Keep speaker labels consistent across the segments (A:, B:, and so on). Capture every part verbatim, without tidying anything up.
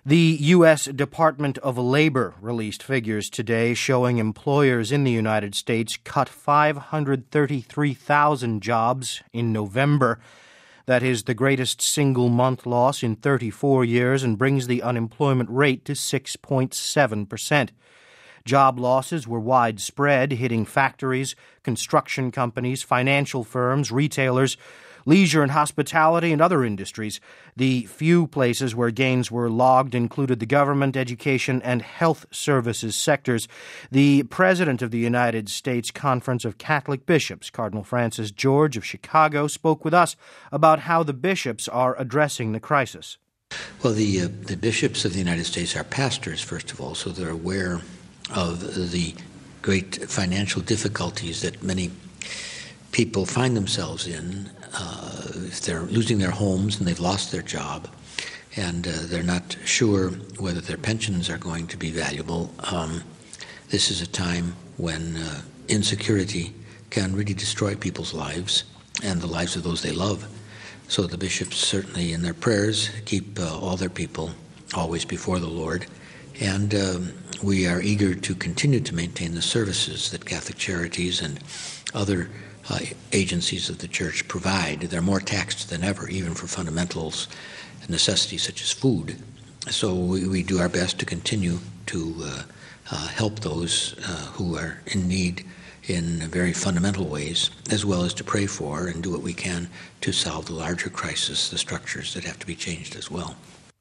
A: The U S Department of Labor released figures today showing employers in the United States cut five hundred thirty-three thousand jobs in November. That is the greatest single-month loss in thirty-four years and brings the unemployment rate to six point seven percent. Job losses were widespread, hitting factories, construction companies, financial firms, retailers, leisure and hospitality, and other industries. The few places where gains were logged included the government, education, and health services sectors. The president of the United States Conference of Catholic Bishops, Cardinal Francis George of Chicago, spoke with us about how the bishops are addressing the crisis.
B: Well, the uh, the bishops of the United States are pastors, first of all, so they're aware of the great financial difficulties that many people find themselves in uh, if they're losing their homes and they've lost their job and uh, they're not sure whether their pensions are going to be valuable. Um, this is a time when uh, insecurity can really destroy people's lives and the lives of those they love. So the bishops certainly in their prayers keep uh, all their people always before the Lord. And um, we are eager to continue to maintain the services that Catholic Charities and other uh, agencies of the Church provide. They're more taxed than ever, even for fundamentals and necessities such as food. So we, we do our best to continue to uh, uh, help those uh, who are in need in very fundamental ways, as well as to pray for and do what we can to solve the larger crisis, the structures that have to be changed as well.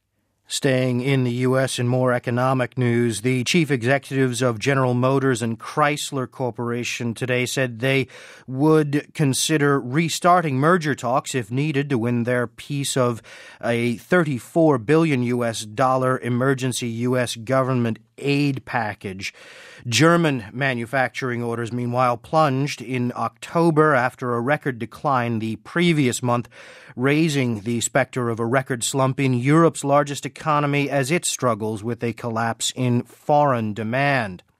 A: Staying in the U S in more economic news, the chief executives of General Motors and Chrysler Corporation today said they would consider restarting merger talks if needed to win their piece of a thirty-four billion U S dollar emergency U S government aid package. German manufacturing orders, meanwhile, plunged in October after a record decline the previous month, raising the specter of a record slump in Europe's largest economy as it struggles with a collapse in foreign demand.